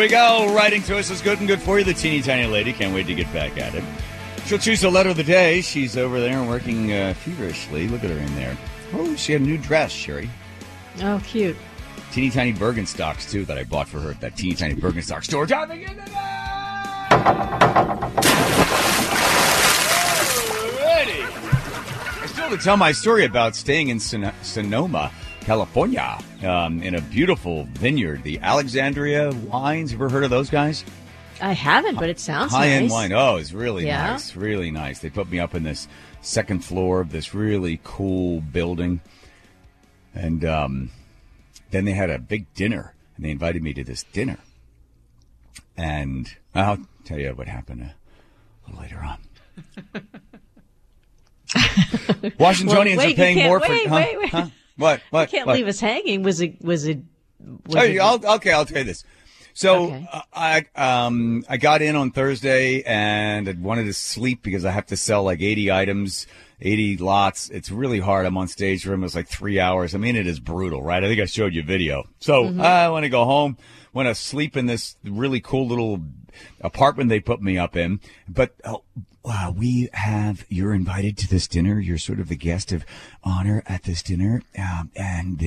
we go. Writing to us is good and good for you. The teeny tiny lady. Can't wait to get back at it. She'll choose the letter of the day. She's over there working feverishly. Look at her in there. Oh, she had a new dress, Sherry. Oh, cute. Teeny tiny Birkenstocks, too, that I bought for her at that teeny tiny Birkenstock store. Diving into that! Alrighty. I still have to tell my story about staying in Sonoma, California, in a beautiful vineyard. The Alexandria Wines. Ever heard of those guys? I haven't, but it sounds high-end nice. wine. Oh, it's really nice. Really nice. They put me up in this second floor of this really cool building. And then they had a big dinner, and they invited me to this dinner. And I'll tell you what happened a little later on. Washingtonians are paying more for... Wait. Huh? What? You can't leave us hanging. Was it I'll tell you this. So Okay. I got in on Thursday and I wanted to sleep because I have to sell like 80 items, 80 lots. It's really hard. I'm on stage for almost like 3 hours. I mean, it is brutal, right? I think I showed you a video. So I want to go home, want to sleep in this really cool little apartment they put me up in. But you're invited to this dinner. You're sort of the guest of honor at this dinner. And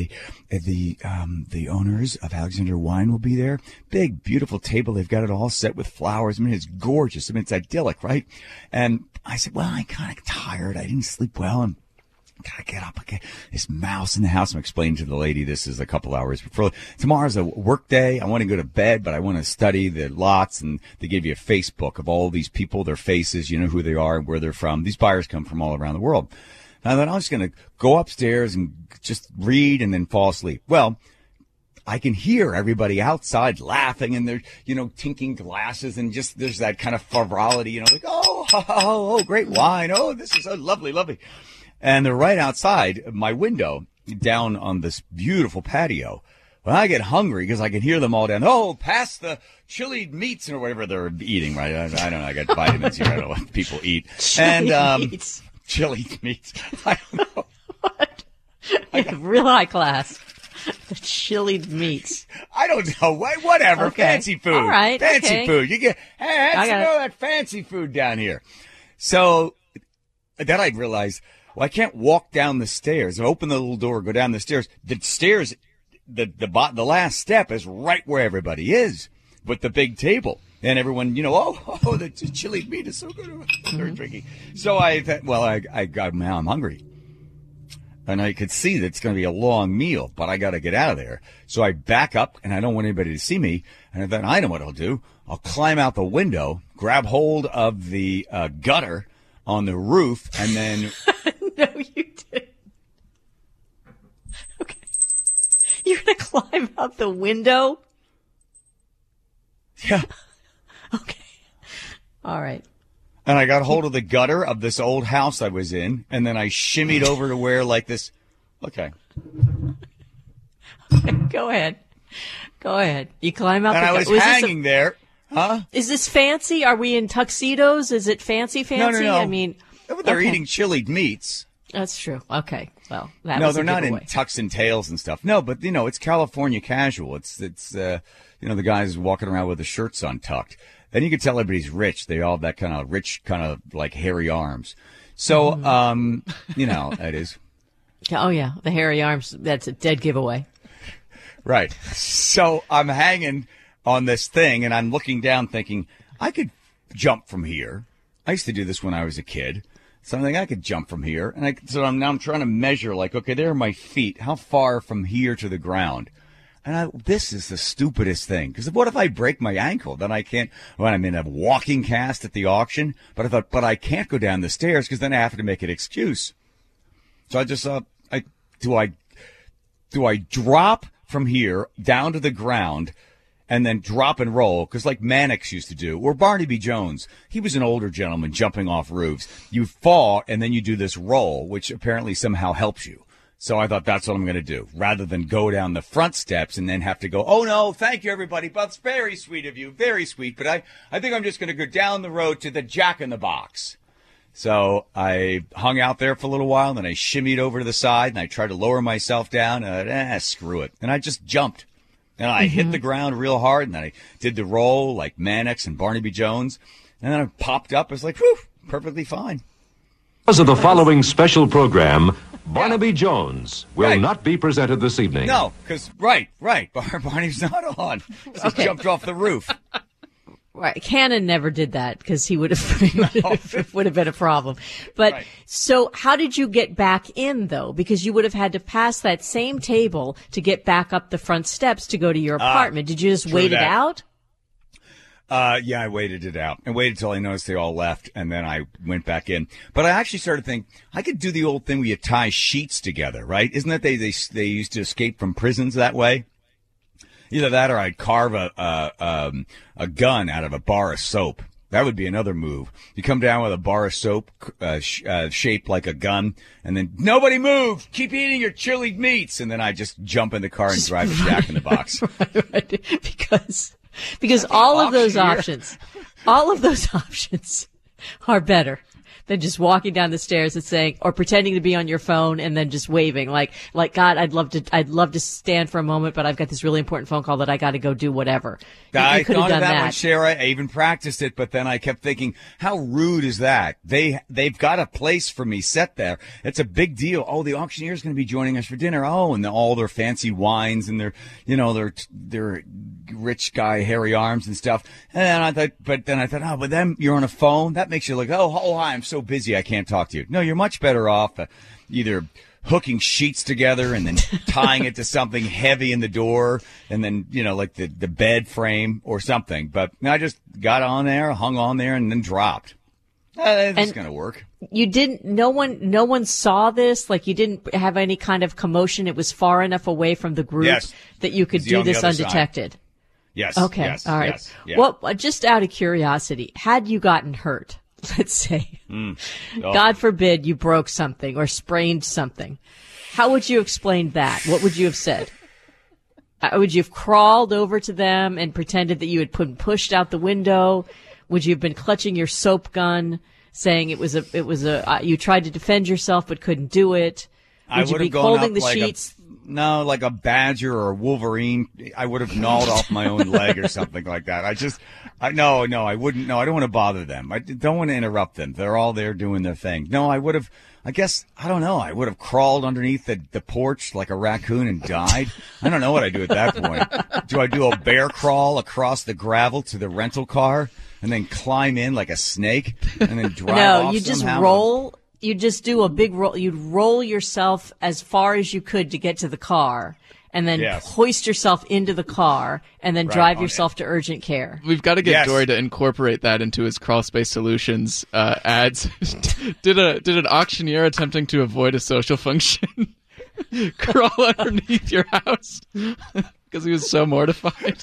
the owners of Alexander Wine will be there. Big, beautiful table. They've got it all set with flowers. I mean, it's gorgeous. I mean, it's idyllic, right? And I said, well, I'm kind of tired. I didn't sleep well. And gotta get up. Okay, this mouse in the house. I'm explaining to the lady this is a couple hours before. Tomorrow's a work day. I want to go to bed, but I want to study the lots. And they give you a Facebook of all these people, their faces, you know who they are and where they're from. These buyers come from all around the world. And I thought I was going to go upstairs and just read and then fall asleep. Well, I can hear everybody outside laughing and they're, tinking glasses and just there's that kind of frivolity, like, oh, great wine. Oh, this is so lovely, lovely. And they're right outside my window down on this beautiful patio. When I get hungry, because I can hear them all down, pass the chilied meats or whatever they're eating, right? I don't know. I got vitamins here. I don't know what people eat. Meats. Chilied meats. I don't know. What? Real high class. The chilied meats. I don't know. Whatever. Okay. Fancy food. All right. Fancy food. You get, I got that fancy food down here. So then I realized, well, I can't walk down the stairs. I open the little door, go down the stairs. The stairs, the last step is right where everybody is with the big table. And everyone, the chili meat is so good. They're drinking. So I thought, now I'm hungry. And I could see that it's going to be a long meal, but I got to get out of there. So I back up, and I don't want anybody to see me. And then I know what I'll do. I'll climb out the window, grab hold of the gutter on the roof, and then... No, you didn't. Okay. You're going to climb out the window? Yeah. Okay. All right. And I got hold of the gutter of this old house I was in, and then I shimmied over to where like this. Okay. Go ahead. You climb out and the I was hanging there. Huh? Is this fancy? Are we in tuxedos? Is it fancy? No. I mean, they're eating chilied meats. That's true. Okay. Well, that no, was they're not in giveaway. tux and tails and stuff. No, but it's California casual. It's the guys walking around with the shirts untucked. Then you can tell everybody's rich. They all have that kind of rich, kind of like hairy arms. So, that is. Oh yeah, the hairy arms. That's a dead giveaway. Right. So I'm hanging on this thing and I'm looking down thinking I could jump from here. I used to do this when I was a kid. So I'm thinking I could jump from here. And I'm trying to measure like, okay, there are my feet. How far from here to the ground? And this is the stupidest thing. Because what if I break my ankle? Then I can't, when I'm in a walking cast at the auction. But I thought, I can't go down the stairs because then I have to make an excuse. So I just thought, do I drop from here down to the ground and then drop and roll? Because like Mannix used to do, or Barnaby Jones, he was an older gentleman jumping off roofs. You fall and then you do this roll, which apparently somehow helps you. So I thought that's what I'm going to do, rather than go down the front steps and then have to go, oh, no, thank you, everybody. That's very sweet of you. Very sweet. But I think I'm just going to go down the road to the Jack in the Box. So I hung out there for a little while, and then I shimmied over to the side, and I tried to lower myself down. And screw it. And I just jumped. And I hit the ground real hard, and then I did the roll like Mannix and Barnaby Jones. And then I popped up. I was like, whew, perfectly fine. Because of the following special program, Barnaby Jones will not be presented this evening. No, because, right. Barney's not on. He jumped off the roof. Right. Cannon never did that because he would have would have been a problem. But so how did you get back in though? Because you would have had to pass that same table to get back up the front steps to go to your apartment. Did you just wait it out? Yeah, I waited it out and waited till I noticed they all left, and then I went back in. But I actually started thinking I could do the old thing where you tie sheets together, right? Isn't that they used to escape from prisons that way? Either that or I'd carve a gun out of a bar of soap. That would be another move. You come down with a bar of soap shaped like a gun, and then nobody move. Keep eating your chili meats, and then I just jump in the car and drive to Jack in the Box. Right. Because all of those options are better than just walking down the stairs and saying, or pretending to be on your phone and then just waving like, God, I'd love to stand for a moment, but I've got this really important phone call that I got to go do whatever. I thought of that one, Sarah. I even practiced it, but then I kept thinking, how rude is that? They've got a place for me set there. It's a big deal. Oh, the auctioneer's going to be joining us for dinner. Oh, and all their fancy wines and their rich guy hairy arms and stuff. And I thought, oh, but then you're on a phone. That makes you look, oh, hi, I'm so busy I can't talk to you. No, you're much better off either hooking sheets together and then tying it to something heavy in the door and then, like the bed frame or something. But I just got on there, hung on there, and then dropped. It's going to work. You didn't, no one saw this? Like you didn't have any kind of commotion? It was far enough away from the group that you could do this undetected? Side. Yes. Okay. Yes, all right. Yes, yeah. Well, just out of curiosity, had you gotten hurt, let's say, God forbid you broke something or sprained something, how would you explain that? What would you have said? Would you have crawled over to them and pretended that you had been pushed out the window? Would you have been clutching your soap gun, saying it was you tried to defend yourself but couldn't do it? Would you be holding the sheets? No, like a badger or a wolverine. I would have gnawed off my own leg or something like that. No, I wouldn't. No, I don't want to bother them. I don't want to interrupt them. They're all there doing their thing. No, I would have, I don't know. I would have crawled underneath the porch like a raccoon and died. I don't know what I do at that point. Do I do a bear crawl across the gravel to the rental car and then climb in like a snake and then drive off? No, you just somehow? roll. You just do a big roll. You'd roll yourself as far as you could to get to the car and then hoist yourself into the car and then drive yourself to urgent care. We've got to get Dory to incorporate that into his Crawl Space Solutions ads. Did an auctioneer attempting to avoid a social function crawl underneath your house because he was so mortified?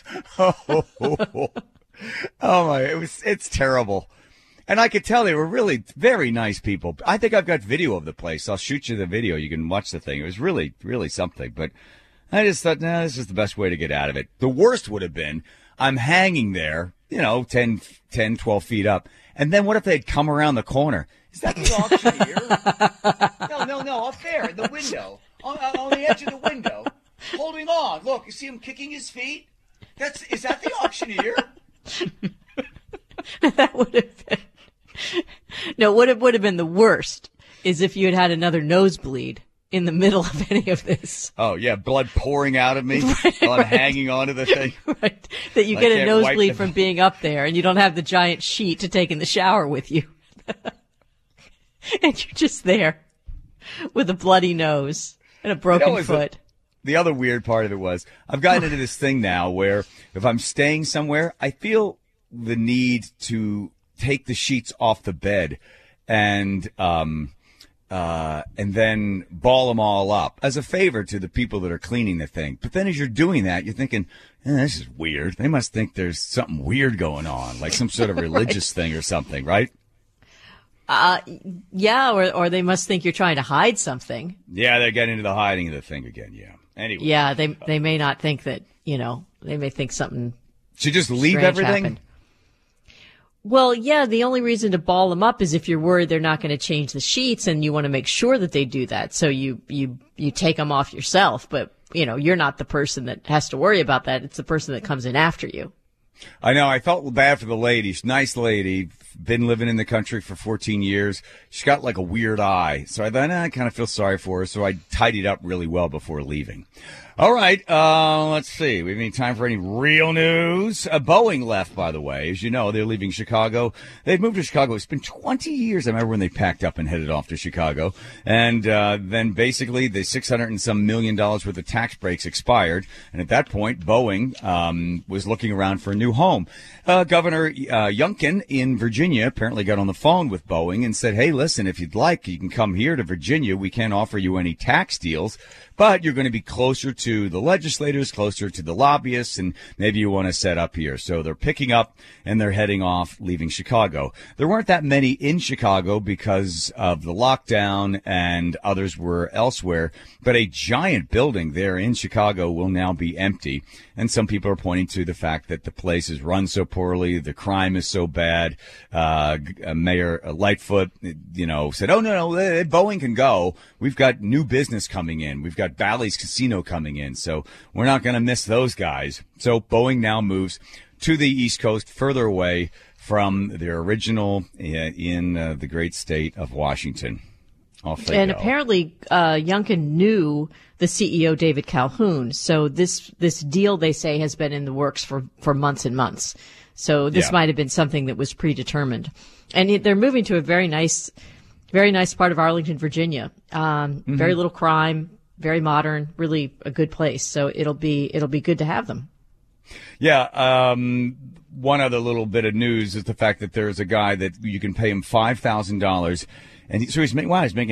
Oh my! It's terrible. And I could tell they were really very nice people. I think I've got video of the place. I'll shoot you the video. You can watch the thing. It was really, really something. But I just thought, this is the best way to get out of it. The worst would have been I'm hanging there, 10, 12 feet up. And then what if they'd come around the corner? Is that the auctioneer? No, up there in the window, on the edge of the window, holding on. Look, you see him kicking his feet? Is that the auctioneer? That would have been. No, what would have been the worst is if you had another nosebleed in the middle of any of this. Oh, yeah, blood pouring out of me while I'm hanging onto the thing. Right, that you get a nosebleed from being up there and you don't have the giant sheet to take in the shower with you. And you're just there with a bloody nose and a broken foot. The other weird part of it was I've gotten into this thing now where if I'm staying somewhere, I feel the need to take the sheets off the bed and then ball them all up as a favor to the people that are cleaning the thing. But then as you're doing that, you're thinking, this is weird. They must think there's something weird going on, like some sort of religious thing or something, right? Yeah, or they must think you're trying to hide something. Yeah, they're getting into the hiding of the thing again, yeah. Anyway. Yeah, they may not think that, they may think something should just leave everything? Happened. Well, yeah, the only reason to ball them up is if you're worried they're not going to change the sheets and you want to make sure that they do that. So you take them off yourself. But you're not the person that has to worry about that. It's the person that comes in after you. I know. I felt bad for the lady. She's a nice lady. Been living in the country for 14 years. She's got like a weird eye. So I thought, I kind of feel sorry for her. So I tidied up really well before leaving. All right. Let's see. We have any time for any real news? Boeing left, by the way. As you know, they're leaving Chicago. They've moved to Chicago. It's been 20 years. I remember when they packed up and headed off to Chicago. And then basically the $600 and some million worth of tax breaks expired. And at that point, Boeing was looking around for a new home. Governor Youngkin in Virginia apparently got on the phone with Boeing and said, hey, listen, if you'd like, you can come here to Virginia. We can't offer you any tax deals, but you're going to be closer to the legislators, closer to the lobbyists, and maybe you want to set up here. So they're picking up and they're heading off, leaving Chicago. There weren't that many in Chicago because of the lockdown, and others were elsewhere, but a giant building there in Chicago will now be empty. And some people are pointing to the fact that the place is run so poorly, the crime is so bad. Mayor Lightfoot, said, oh, no, Boeing can go. We've got new business coming in. We've got Bally's Casino coming in, so we're not going to miss those guys. So Boeing now moves to the East Coast, further away from their original in the great state of Washington. And apparently, Youngkin knew the CEO, David Calhoun. So this deal, they say, has been in the works for months and months. So this might have been something that was predetermined. And they're moving to a very nice part of Arlington, Virginia. Very little crime, very modern, really a good place. So it'll be good to have them. Yeah. One other little bit of news is the fact that there's a guy that you can pay him $5,000. And so he's making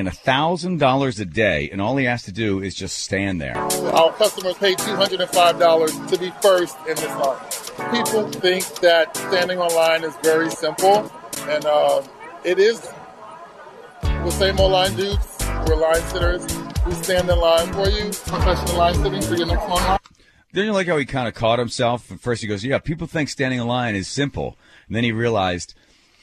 $1,000 a day, and all he has to do is just stand there. Our customers pay $205 to be first in this line. People think that standing on line is very simple, and it is. We're same old line dudes. We're line sitters. We stand in line for you. Professional line sitting for your next one. Didn't you like how he kind of caught himself? At first he goes, yeah, people think standing in line is simple. And then he realized,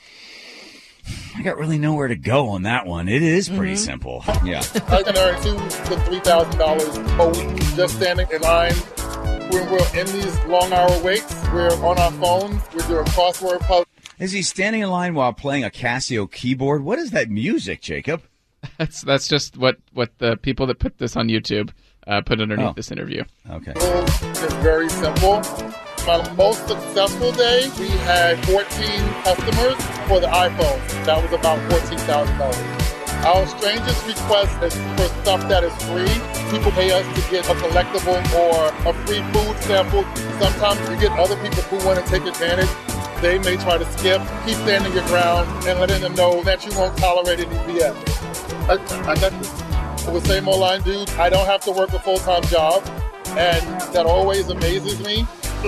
I got really nowhere to go on that one. It is pretty simple. Yeah. I can earn $2,000 to $3,000 a week just standing in line. When we're in these long-hour waits, we're on our phones. We're doing crossword puzzles. Is he standing in line while playing a Casio keyboard? What is that music, Jacob? That's just what the people that put this on YouTube put underneath this interview. Okay. It's very simple. My most successful day, we had 14 customers for the iPhone. That was about $14,000. Our strangest request is for stuff that is free. People pay us to get a collectible or a free food sample. Sometimes you get other people who want to take advantage. They may try to skip, keep standing your ground, and letting them know that you won't tolerate any BS. I got this. With same old line dude, I don't have to work a full-time job, and that always amazes me.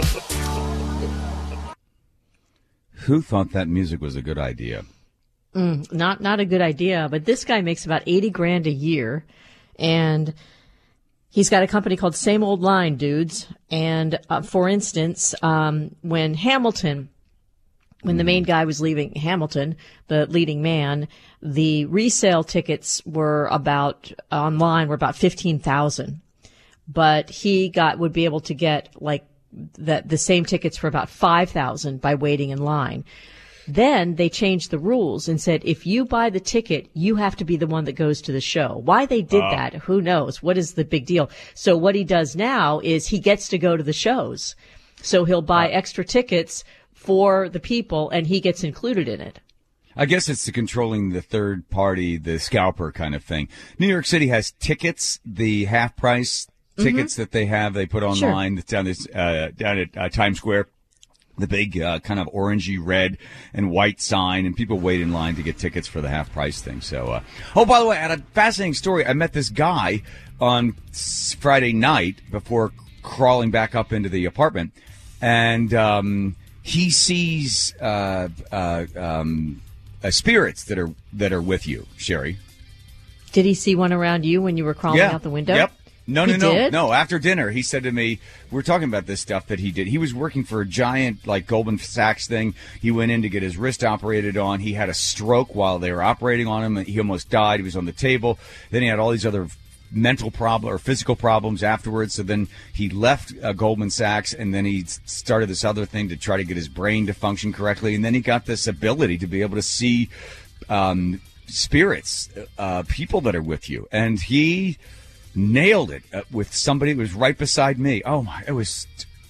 Who thought that music was a good idea? Not a good idea, but this guy makes about $80,000 a year, and he's got a company called Same Old Line Dudes. And for instance, when the main guy was leaving Hamilton, the leading man, the resale tickets were about 15,000, but he would be able to get like the same tickets for about 5,000 by waiting in line. Then they changed the rules and said, if you buy the ticket, you have to be the one that goes to the show. Why they did that, who knows? What is the big deal? So what he does now is he gets to go to the shows. So he'll buy extra tickets for the people, and he gets included in it. I guess it's the controlling the third party, the scalper kind of thing. New York City has tickets, the half price tickets that they put online. Sure. Down at Times Square. The big kind of orangey red and white sign, and people wait in line to get tickets for the half price thing. So, by the way, I had a fascinating story. I met this guy on Friday night before crawling back up into the apartment, and he sees spirits that are with you, Sherry. Did he see one around you when you were crawling out the window? Yep. No. After dinner, he said to me, we were talking about this stuff that he did. He was working for a giant, like, Goldman Sachs thing. He went in to get his wrist operated on. He had a stroke while they were operating on him. He almost died. He was on the table. Then he had all these other mental problem or physical problems afterwards. So then he left Goldman Sachs, and then he started this other thing to try to get his brain to function correctly. And then he got this ability to be able to see spirits, people that are with you. And he nailed it with somebody that was right beside me. Oh my, it was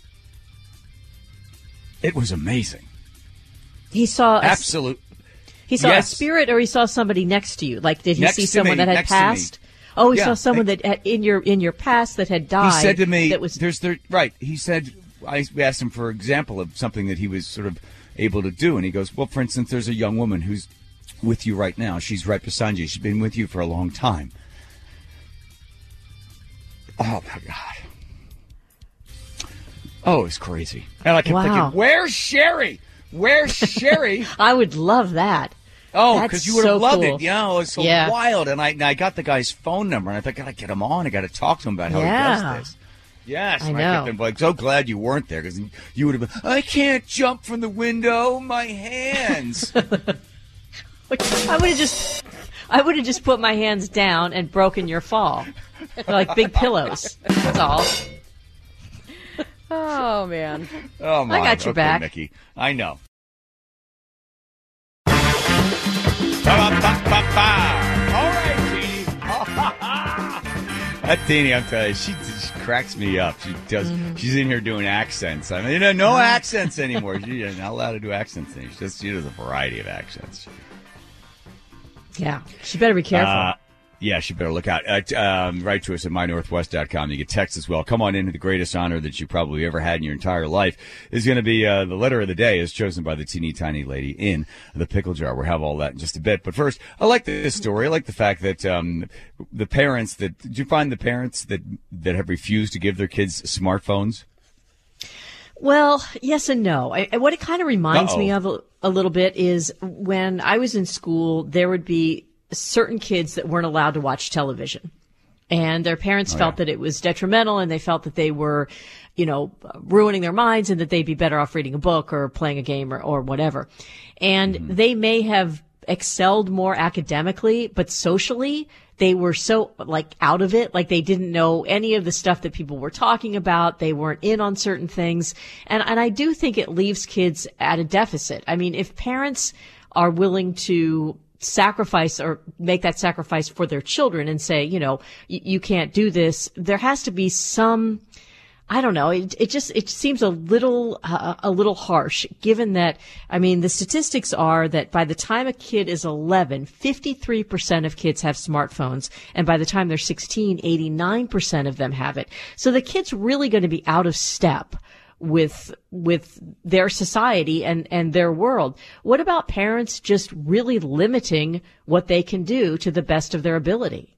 amazing. He saw absolute. He saw a spirit, or he saw somebody next to you. Like, did he see someone that had passed? Oh, he saw someone that had, in your past that had died. He said to me, that was right. He said, we asked him for an example of something that he was sort of able to do, and he goes, well, for instance, there's a young woman who's with you right now. She's right beside you. She's been with you for a long time. Oh my God. Oh, it's crazy. And I kept thinking, where's Sherry? Where's Sherry? I would love that. Oh, because you would have loved it. Yeah, it was so Yeah. wild. And I got the guy's phone number, and I thought, I got to get him on. I got to talk to him about how he does this. Yes, I and know. I kept him like, so glad you weren't there, because you would have been, I can't jump from the window, my hands. I would have just put my hands down and broken your fall. They're like big pillows. That's all. Oh, man. Oh, my. I got your back. Mickey. I know. Ba-ba-ba-ba-ba. All right, Teeny. That Teeny, I'm telling you, she cracks me up. She does. She's in here doing accents. I mean, no accents anymore. She's not allowed to do accents anymore. She does a variety of accents. Yeah, she better be careful. Yeah, she better look out. Write to us at mynorthwest.com. You get text as well. Come on into the greatest honor that you probably ever had in your entire life. Is going to be the letter of the day is chosen by the teeny tiny lady in the pickle jar. We'll have all that in just a bit. But first, I like this story. I like the fact that the parents that did you find the parents that have refused to give their kids smartphones? Well, yes and no. What it kind of reminds me of a little bit is when I was in school, there would be certain kids that weren't allowed to watch television, and their parents felt that it was detrimental, and they felt that they were, ruining their minds, and that they'd be better off reading a book or playing a game or whatever. And they may have excelled more academically, but socially, they were so out of it. Like they didn't know any of the stuff that people were talking about. They weren't in on certain things. And I do think it leaves kids at a deficit. I mean, if parents are willing to sacrifice or make that sacrifice for their children and say, you can't do this, there has to be some, I don't know. It seems a little harsh, given that, I mean, the statistics are that by the time a kid is 11, 53% of kids have smartphones. And by the time they're 16, 89% of them have it. So the kid's really going to be out of step with their society and their world. What about parents just really limiting what they can do to the best of their ability?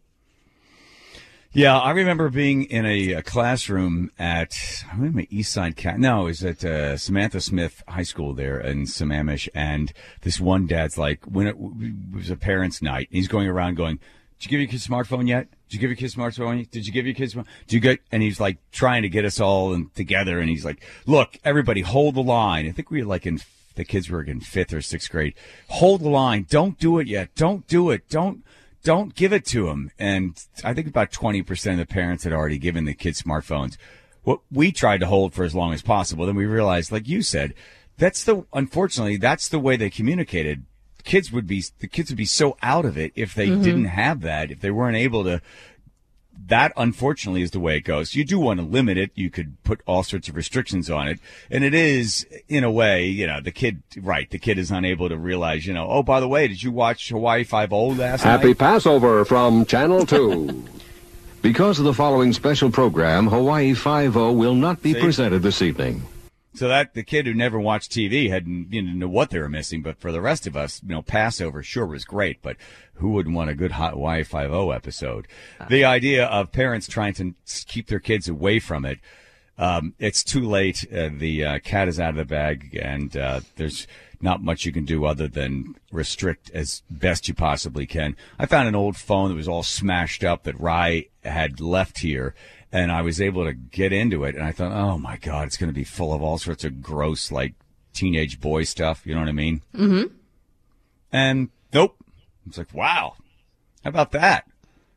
Yeah, I remember being in a classroom at East Side. It was at Samantha Smith High School there in Sammamish, and this one dad's like, when it was a parents' night, he's going around going, "Did you give your kid a smartphone yet? Did you give your kid a smartphone yet? Did you give your kids? Did you get?" And he's like trying to get us all together, and he's like, "Look, everybody, hold the line." I think we were the kids were in 5th or 6th grade. Hold the line. Don't do it yet. Don't do it. Don't give it to them. And I think about 20% of the parents had already given the kids smartphones. What we tried to hold for as long as possible. Then we realized, like you said, unfortunately, that's the way they communicated. The kids would be so out of it if they didn't have that, if they weren't able to. That, unfortunately, is the way it goes. You do want to limit it. You could put all sorts of restrictions on it. And it is, in a way, the kid is unable to realize, oh, by the way, did you watch Hawaii Five-0 last night? Happy Passover from Channel 2. Because of the following special program, Hawaii Five-0 will not be presented this evening. So that the kid who never watched TV didn't know what they were missing. But for the rest of us, Passover sure was great. But who wouldn't want a good Hawaii Five-0 episode? The idea of parents trying to keep their kids away from it, it's too late. The cat is out of the bag, and there's not much you can do other than restrict as best you possibly can. I found an old phone that was all smashed up that Rye had left here. And I was able to get into it, and I thought, oh, my God, it's going to be full of all sorts of gross, teenage boy stuff. You know what I mean? Mm-hmm. And nope. It's like, wow, how about that?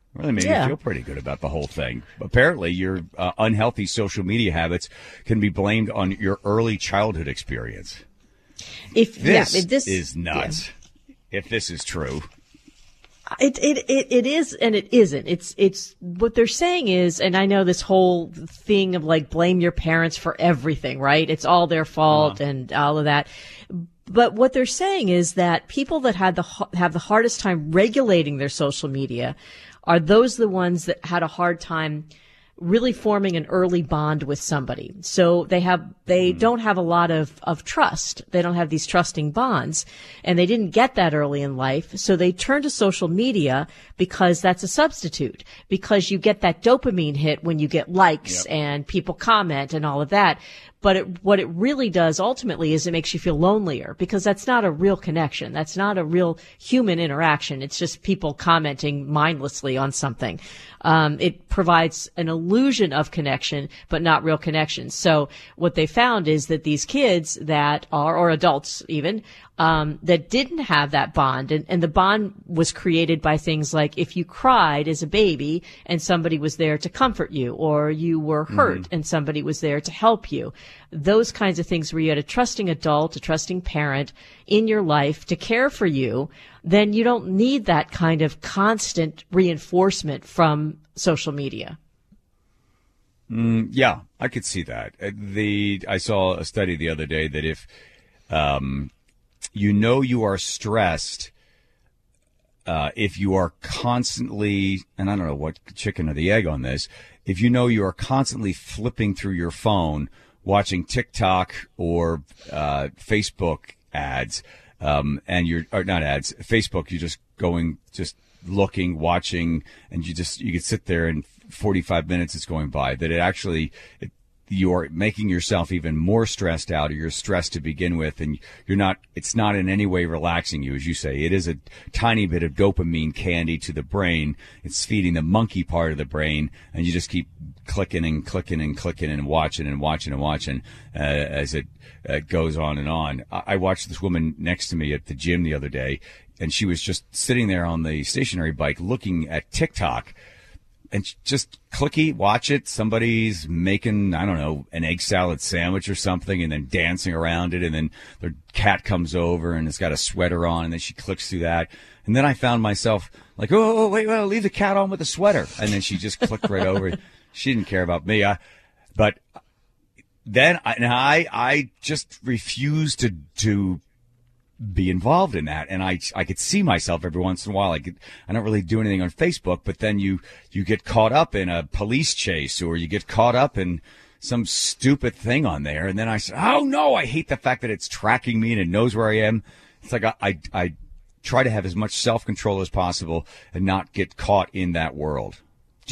Really made me feel pretty good about the whole thing. Apparently, your unhealthy social media habits can be blamed on your early childhood experience. If this is nuts. If this is true. It is and it isn't. It's what they're saying is, and I know this whole thing of like blame your parents for everything, right? It's all their fault and all of that. But what they're saying is that people that have the hardest time regulating their social media are the ones that had a hard time really forming an early bond with somebody. So they don't have a lot of trust. They don't have these trusting bonds, and they didn't get that early in life. So they turn to social media because that's a substitute, because you get that dopamine hit when you get likes and people comment and all of that. But what it really does ultimately is it makes you feel lonelier, because that's not a real connection. That's not a real human interaction. It's just people commenting mindlessly on something. It provides an illusion of connection, but not real connection. So what they found is that these kids that are, or adults even, that didn't have that bond, and the bond was created by things like if you cried as a baby and somebody was there to comfort you, or you were hurt and somebody was there to help you. Those kinds of things where you had a trusting adult, a trusting parent in your life to care for you, then you don't need that kind of constant reinforcement from social media. Yeah, I could see that. I saw a study the other day that if you are stressed if you are constantly, and I don't know what chicken or the egg on this, if you know you are constantly flipping through your phone, watching TikTok or Facebook ads, and or not ads, Facebook, you're just looking, watching, and you could sit there and 45 minutes is going by, that you're making yourself even more stressed out, or you're stressed to begin with, and it's not in any way relaxing you, as you say. It is a tiny bit of dopamine candy to the brain. It's feeding the monkey part of the brain, and you just keep clicking and clicking and clicking and watching and watching and watching as it goes on and on. I watched this woman next to me at the gym the other day, and she was just sitting there on the stationary bike looking at TikTok. And just clicky, watch it. Somebody's making, I don't know, an egg salad sandwich or something, and then dancing around it. And then their cat comes over and it's got a sweater on, and then she clicks through that. And then I found myself like, wait, leave the cat on with the sweater. And then she just clicked right over it. She didn't care about me. But then I just refused to be involved in that, and I could see myself every once in a while. I don't really do anything on Facebook, but then you get caught up in a police chase, or you get caught up in some stupid thing on there, and then I said, oh no, I hate the fact that it's tracking me and it knows where I am. It's like I try to have as much self-control as possible and not get caught in that world. Do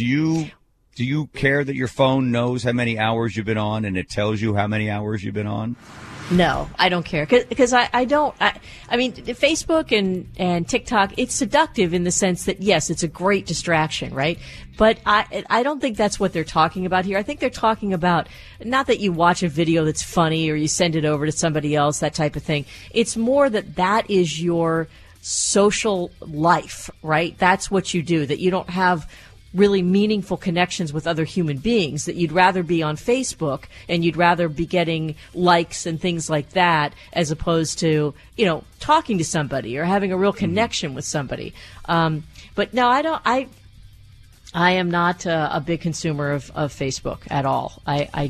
you care that your phone knows how many hours you've been on and it tells you how many hours you've been on? No, I don't care, because I mean, Facebook and TikTok, it's seductive in the sense that, yes, it's a great distraction, right? But I don't think that's what they're talking about here. I think they're talking about not that you watch a video that's funny or you send it over to somebody else, that type of thing. It's more that is your social life, right? That's what you do, that you don't have really meaningful connections with other human beings, that you'd rather be on Facebook and you'd rather be getting likes and things like that, as opposed to, talking to somebody or having a real connection with somebody. But no, I am not a big consumer of Facebook at all.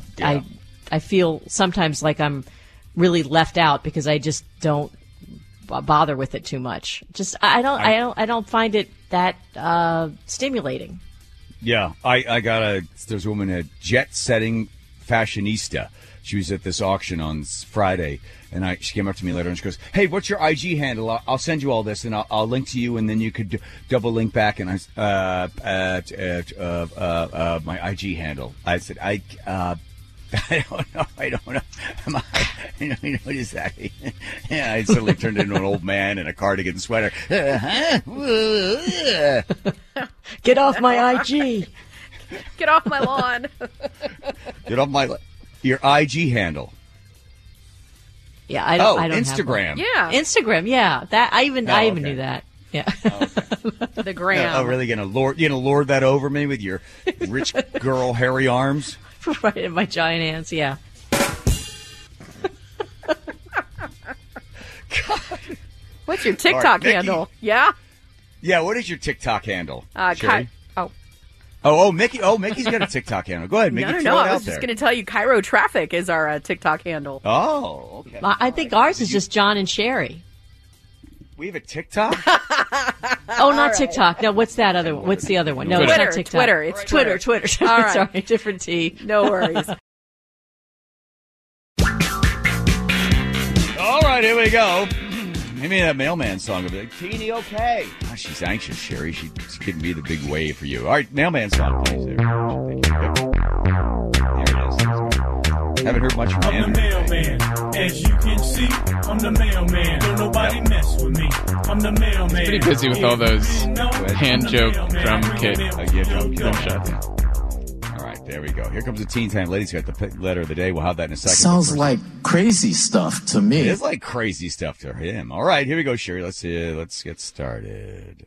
I feel sometimes like I'm really left out because I just don't bother with it too much. I don't find it that stimulating. Yeah, there's a woman, a jet-setting fashionista. She was at this auction on Friday, and she came up to me later and she goes, hey, what's your IG handle? I'll send you all this, and I'll link to you, and then you could double link back. And my IG handle. I said, I don't know. What is that? Yeah, I suddenly turned into an old man in a cardigan sweater. Get off my IG. Get off my lawn. Get off your IG handle. Yeah, I don't Instagram. Have one. Yeah, Instagram. Yeah, that I even okay. knew that. Yeah. The gram. Oh, really? Gonna lord that over me with your rich girl hairy arms? Right in my giant hands, yeah. What's your TikTok All right, Mickey. handle? Yeah? Yeah, what is your TikTok handle? Sherry? Oh. Oh, Mickey. Oh, Mickey's got a TikTok handle. Go ahead, Mickey. No. Throw it I out was there. just going to tell you Cairo Traffic is our TikTok handle. Oh, okay. I think ours is just John and Sherry. We have a TikTok? Oh, not TikTok. No, what's that other one? What's the other one? No, it's not TikTok. Twitter. It's Twitter. Twitter. All right. Sorry, different T. No worries. All right, here we go. Give me that mailman song over there. Teeny, okay. Gosh, she's anxious, Sherry. She's giving me the big wave for you. All right, mailman song, please. There it is. Haven't heard much from I'm Andrew. the mailman. As you can see, I'm the mailman. Don't nobody mess with me. I'm the mailman. Pretty busy with all those hand joke drum kit. Drum shots. All right, there we go. Here comes the teen time. Ladies got the letter of the day. We'll have that in a second. Sounds like crazy stuff to me. It is like crazy stuff to him. All right, here we go, Sherry. Let's get started.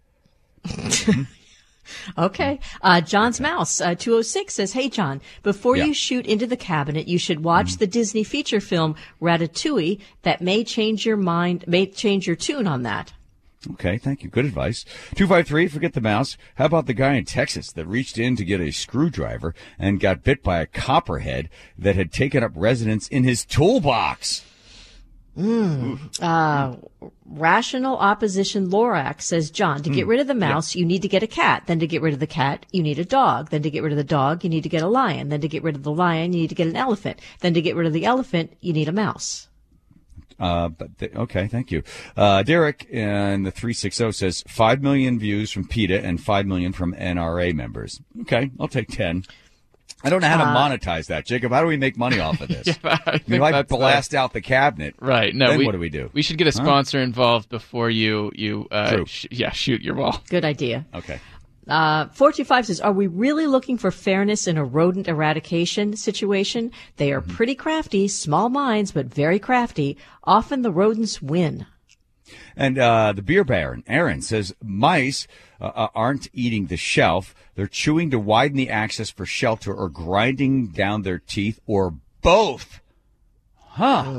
Okay. John's Mouse, 206 says, "Hey, John, before you shoot into the cabinet, you should watch the Disney feature film Ratatouille. That may change your tune on that." Okay, thank you. Good advice. 253, forget the mouse. How about the guy in Texas that reached in to get a screwdriver and got bit by a copperhead that had taken up residence in his toolbox? Rational Opposition Lorax says, "John, to get rid of the mouse, you need to get a cat. Then to get rid of the cat, you need a dog. Then to get rid of the dog, you need to get a lion. Then to get rid of the lion, you need to get an elephant. Then to get rid of the elephant, you need a mouse." Okay, thank you. Derek in the 360 says 5 million views from PETA and 5 million from NRA members. Okay, I'll take 10. I don't know how to monetize that, Jacob. How do we make money off of this? If I blast out the cabinet, right? No, then what do we do? We should get a sponsor involved before you shoot your wall. Good idea. Okay. 425 says, "Are we really looking for fairness in a rodent eradication situation? They are pretty crafty, small minds, but very crafty. Often the rodents win." And the beer baron, Aaron, says mice aren't eating the shelf. They're chewing to widen the access for shelter or grinding down their teeth or both. Huh.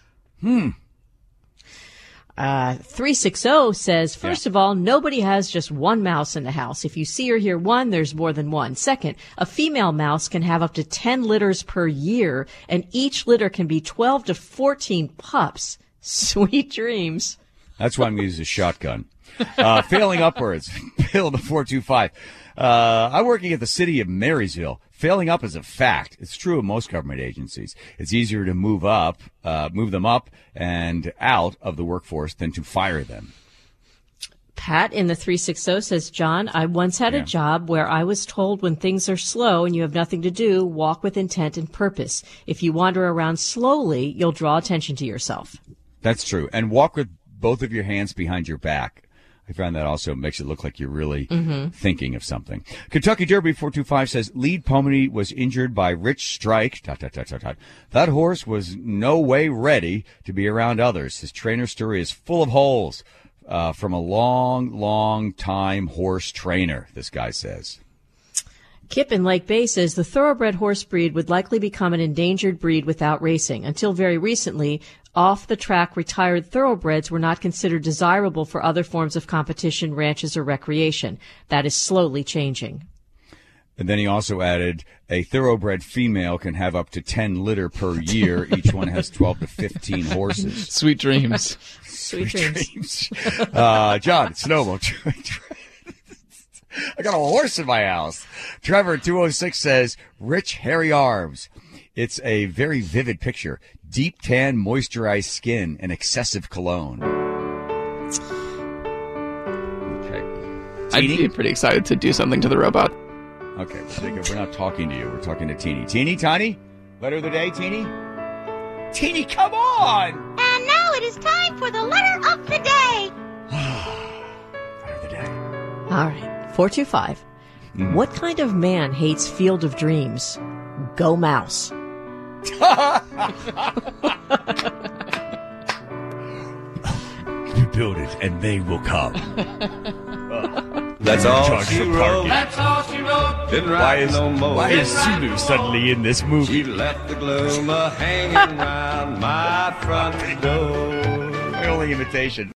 360 says, first of all, nobody has just one mouse in the house. If you see or hear one, there's more than one. Second, a female mouse can have up to 10 litters per year, and each litter can be 12 to 14 pups. Sweet dreams. That's why I'm going to use a shotgun. Failing upwards. Bill to 425. I'm working at the city of Marysville. Failing up is a fact. It's true of most government agencies. It's easier to move them up and out of the workforce than to fire them. Pat in the 360 says, "John, I once had a job where I was told when things are slow and you have nothing to do, walk with intent and purpose. If you wander around slowly, you'll draw attention to yourself." That's true. And walk with both of your hands behind your back. I found that also makes it look like you're really thinking of something. Kentucky Derby 425 says, "Lead pony was injured by Rich Strike. ... That horse was no way ready to be around others. His trainer story is full of holes from a long time horse trainer," this guy says. Kip in Lake Bay says, "The thoroughbred horse breed would likely become an endangered breed without racing. Until very recently, off-the-track retired thoroughbreds were not considered desirable for other forms of competition, ranches, or recreation. That is slowly changing." And then he also added, "A thoroughbred female can have up to 10 litter per year. Each one has 12 to 15 horses." Sweet dreams. Sweet dreams. John, Snowball. I got a horse in my house. Trevor 206 says, "Rich hairy arms. It's a very vivid picture. Deep tan, moisturized skin, and excessive cologne." Okay. I'd be pretty excited to do something to the robot. Okay, Jacob, we're not talking to you. We're talking to Teeny. Teeny, Tiny? Letter of the day, Teeny? Teeny, come on! And now it is time for the letter of the day. Letter of the day. All right. 425. What kind of man hates Field of Dreams? Go Mouse. build it, and they will come. That's all Charge she for wrote. parking. That's all she wrote. Didn't write no more. Why is Sulu suddenly in this movie? She left the gloom hanging round my front door. My only imitation.